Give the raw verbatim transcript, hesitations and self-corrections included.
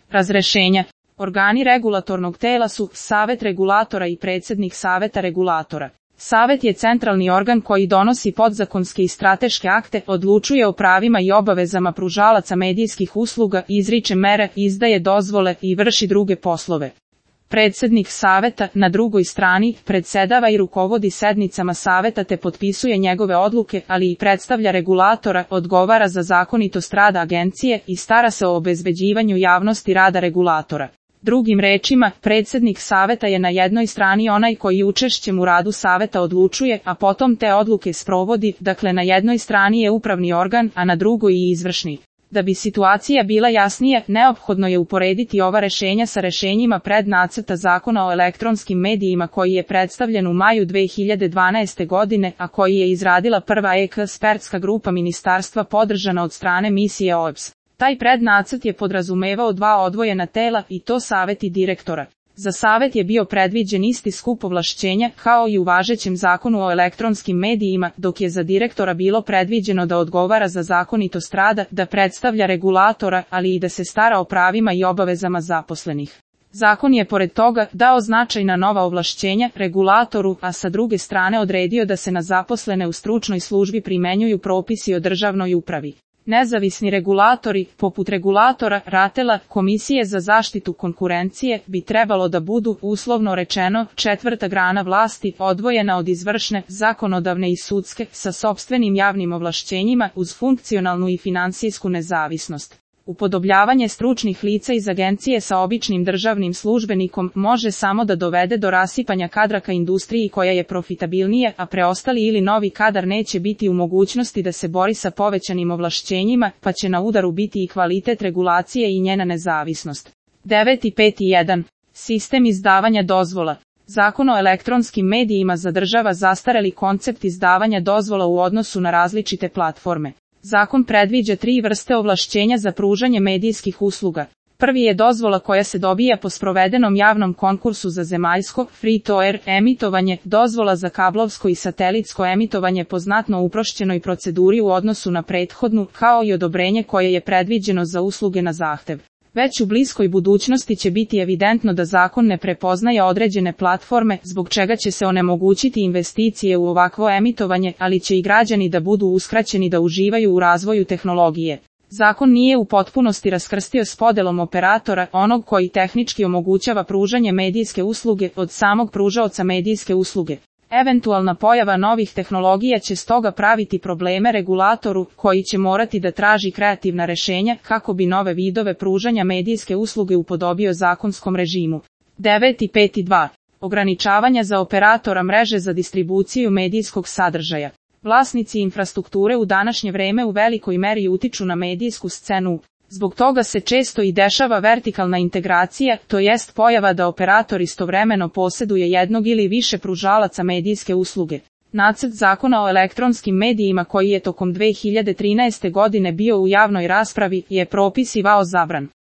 Razrešenja. Organi regulatornog tela su Savet regulatora i predsjednik Saveta regulatora. Savet je centralni organ koji donosi podzakonske i strateške akte, odlučuje o pravima i obavezama pružalaca medijskih usluga, izriče mere, izdaje dozvole i vrši druge poslove. Predsjednik Saveta, na drugoj strani, predsedava i rukovodi sednicama Saveta te potpisuje njegove odluke, ali i predstavlja regulatora, odgovara za zakonitost rada agencije i stara se o obezbeđivanju javnosti rada regulatora. Drugim rečima, predsjednik Saveta je na jednoj strani onaj koji učešćem u radu Saveta odlučuje, a potom te odluke sprovodi, dakle na jednoj strani je upravni organ, a na drugoj i izvršni. Da bi situacija bila jasnija, neophodno je uporediti ova rešenja sa rešenjima prednacrta Zakona o elektronskim medijima koji je predstavljen u maju dve hiljade dvanaeste. godine, a koji je izradila prva ekspertska grupa ministarstva podržana od strane misije O E B S. Taj prednacrt je podrazumevao dva odvojena tela, i to savet i direktora. Za savet je bio predviđen isti skup ovlašćenja kao i u važećem Zakonu o elektronskim medijima, dok je za direktora bilo predviđeno da odgovara za zakonitost rada, da predstavlja regulatora, ali i da se stara o pravima i obavezama zaposlenih. Zakon je pored toga dao značajna nova ovlašćenja regulatoru, a sa druge strane odredio da se na zaposlene u stručnoj službi primenjuju propisi o državnoj upravi. Nezavisni regulatori, poput regulatora, RATEL-a, Komisije za zaštitu konkurencije, bi trebalo da budu, uslovno rečeno, četvrta grana vlasti, odvojena od izvršne, zakonodavne i sudske, sa sopstvenim javnim ovlašćenjima, uz funkcionalnu i finansijsku nezavisnost. Upodobljavanje stručnih lica iz agencije sa običnim državnim službenikom može samo da dovede do rasipanja kadra ka industriji koja je profitabilnija, a preostali ili novi kadar neće biti u mogućnosti da se bori sa povećanim ovlašćenjima, pa će na udaru biti i kvalitet regulacije i njena nezavisnost. devet pet jedan. Sistem izdavanja dozvola. Zakon o elektronskim medijima zadržava zastareli koncept izdavanja dozvola u odnosu na različite platforme. Zakon predviđa tri vrste ovlašćenja za pružanje medijskih usluga. Prvi je dozvola koja se dobija po sprovedenom javnom konkursu za zemaljsko, free-to-air, emitovanje, dozvola za kablovsko i satelitsko emitovanje po znatno uprošćenoj proceduri u odnosu na prethodnu, kao i odobrenje koje je predviđeno za usluge na zahtev. Već u bliskoj budućnosti će biti evidentno da zakon ne prepoznaje određene platforme, zbog čega će se onemogućiti investicije u ovakvo emitovanje, ali će i građani da budu uskraćeni da uživaju u razvoju tehnologije. Zakon nije u potpunosti raskrstio s podelom operatora, onog koji tehnički omogućava pružanje medijske usluge, od samog pružaoca medijske usluge. Eventualna pojava novih tehnologija će stoga praviti probleme regulatoru, koji će morati da traži kreativna rešenja kako bi nove vidove pružanja medijske usluge upodobio zakonskom režimu. devet pet dva. Ograničavanja za operatora mreže za distribuciju medijskog sadržaja. Vlasnici infrastrukture u današnje vreme u velikoj meri utiču na medijsku scenu. Zbog toga se često i dešava vertikalna integracija, to jest pojava da operator istovremeno posjeduje jednog ili više pružalaca medijske usluge. Nacrt Zakona o elektronskim medijima koji je tokom dve hiljade trinaeste. godine bio u javnoj raspravi je propisivao zabran